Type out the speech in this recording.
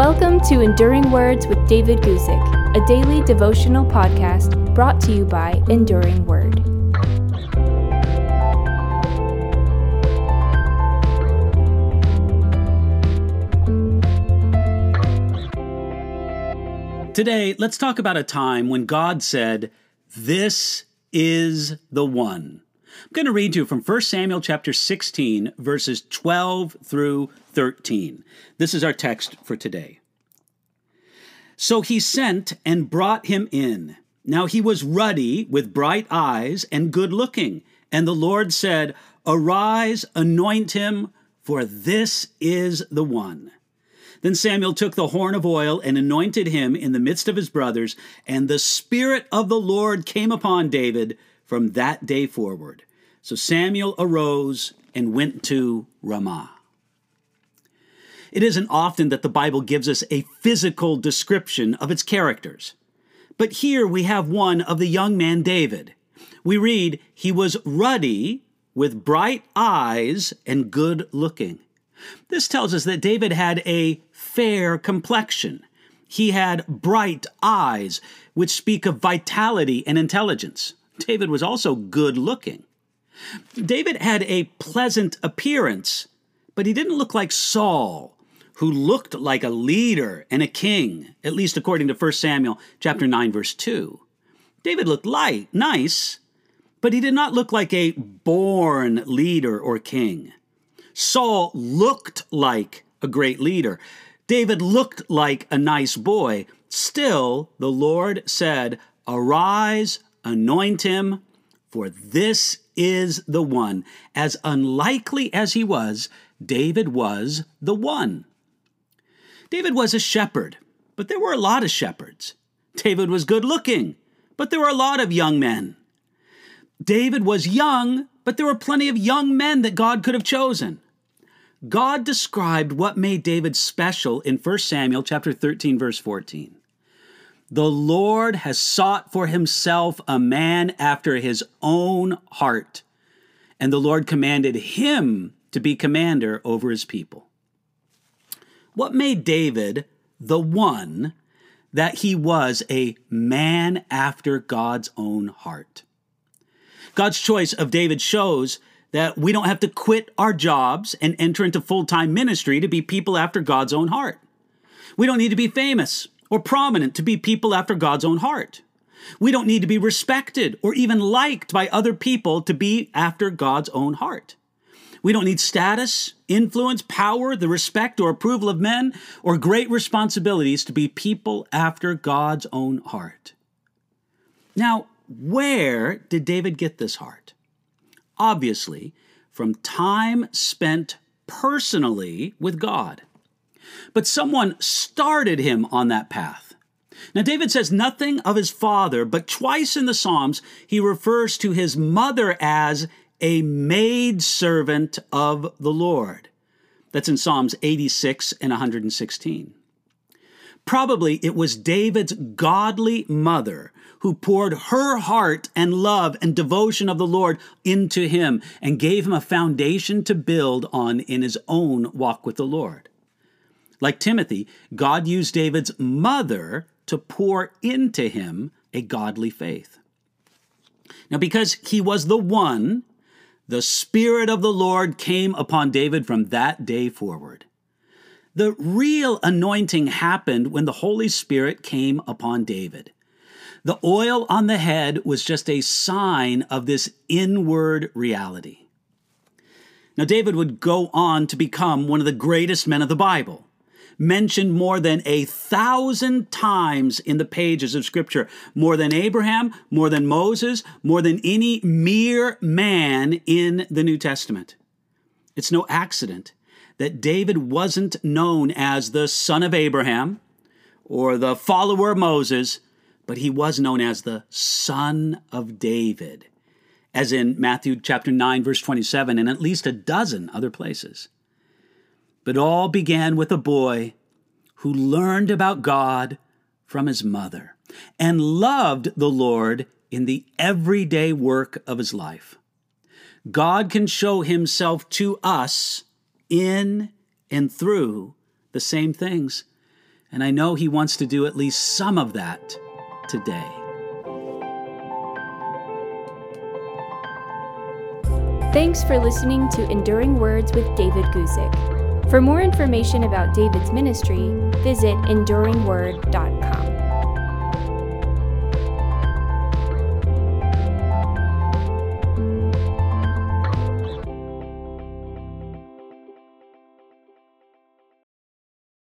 Welcome to Enduring Words with David Guzik, a daily devotional podcast brought to you by Enduring Word. Today, let's talk about a time when God said, "This is the one." I'm going to read you from 1 Samuel chapter 16, verses 12 through 13. This is our text for today. So he sent and brought him in. Now he was ruddy, with bright eyes, and good-looking. And the Lord said, "Arise, anoint him, for this is the one." Then Samuel took the horn of oil and anointed him in the midst of his brothers, and the Spirit of the Lord came upon David from that day forward. So Samuel arose and went to Ramah. It isn't often that the Bible gives us a physical description of its characters. But here we have one of the young man David. We read, he was ruddy, with bright eyes, and good looking. This tells us that David had a fair complexion. He had bright eyes, which speak of vitality and intelligence. David was also good looking. David had a pleasant appearance, but he didn't look like Saul, who looked like a leader and a king, at least according to 1 Samuel chapter 9, verse 2. David looked nice, but he did not look like a born leader or king. Saul looked like a great leader. David looked like a nice boy. Still, the Lord said, "Arise, anoint him, for this is the one." As unlikely as he was, David was the one. David was a shepherd, but there were a lot of shepherds. David was good looking, but there were a lot of young men. David was young, but there were plenty of young men that God could have chosen. God described what made David special in 1 Samuel chapter 13, verse 14. The Lord has sought for himself a man after his own heart, and the Lord commanded him to be commander over his people. What made David the one that he was a man after God's own heart? God's choice of David shows that we don't have to quit our jobs and enter into full-time ministry to be people after God's own heart. We don't need to be famous or prominent to be people after God's own heart. We don't need to be respected or even liked by other people to be after God's own heart. We don't need status, influence, power, the respect or approval of men, or great responsibilities to be people after God's own heart. Now, where did David get this heart? Obviously, from time spent personally with God. But someone started him on that path. Now, David says nothing of his father, but twice in the Psalms, he refers to his mother as a maidservant of the Lord. That's in Psalms 86 and 116. Probably it was David's godly mother who poured her heart and love and devotion of the Lord into him and gave him a foundation to build on in his own walk with the Lord. Like Timothy, God used David's mother to pour into him a godly faith. Now, because he was the one, the Spirit of the Lord came upon David from that day forward. The real anointing happened when the Holy Spirit came upon David. The oil on the head was just a sign of this inward reality. Now, David would go on to become one of the greatest men of the Bible, mentioned more than 1,000 times in the pages of Scripture, more than Abraham, more than Moses, more than any mere man in the New Testament. It's no accident that David wasn't known as the son of Abraham or the follower of Moses, but he was known as the Son of David, as in Matthew chapter 9, verse 27, and at least a dozen other places. But all began with a boy who learned about God from his mother and loved the Lord in the everyday work of his life. God can show himself to us in and through the same things And I know He wants to do at least some of that today. Thanks for listening to Enduring Words with David Guzik. For more information about David's ministry, visit enduringword.com.